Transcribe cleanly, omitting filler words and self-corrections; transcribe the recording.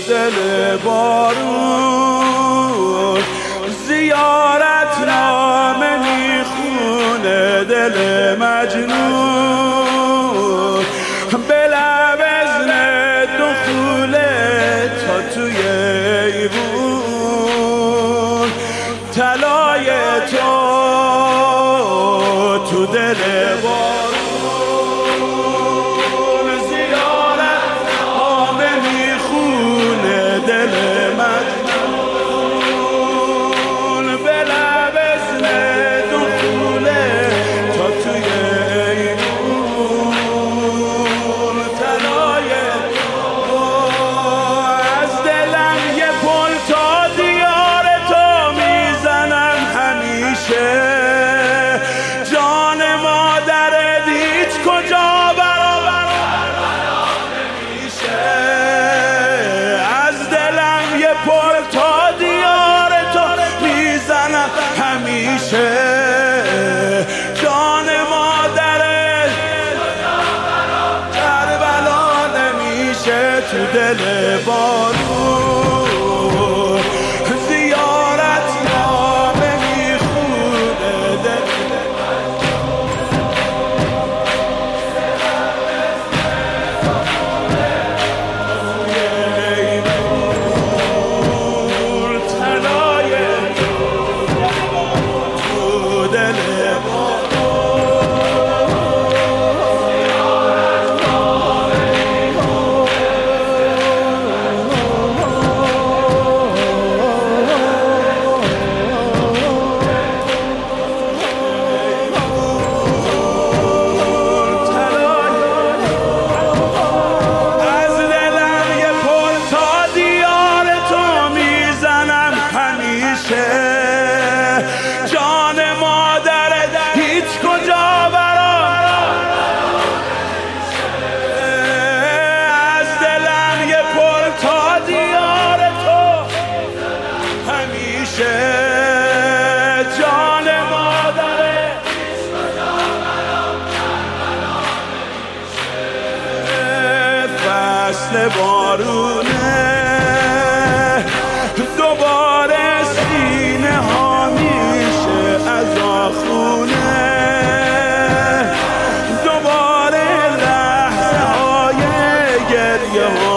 دل بارون زیارت نامه میخونه دل مجنون به لب اذن دخوله تا توی ایوون طلای تو دل بارون زیارت نامه میخونه دل مجنون به لب اذن دخوله تا توی ایوون طلای از دلم یه پل تا دیار تو میزنم همیشه جان مادرت هیچ کجا برابر نمیشه از دلم یه پل تا دیار تو میزنم همیشه جان مادرت کربلا نمیشه تو دل بارون زیارت نامه میخونه دل طلای تو دل جان مادرت هیچ کجا از دلم یه پل تا دیار تو همیشه جان مادرت فصل بارونه دوباره سینه ها میشه از آخونه دوباره لحظه های گریه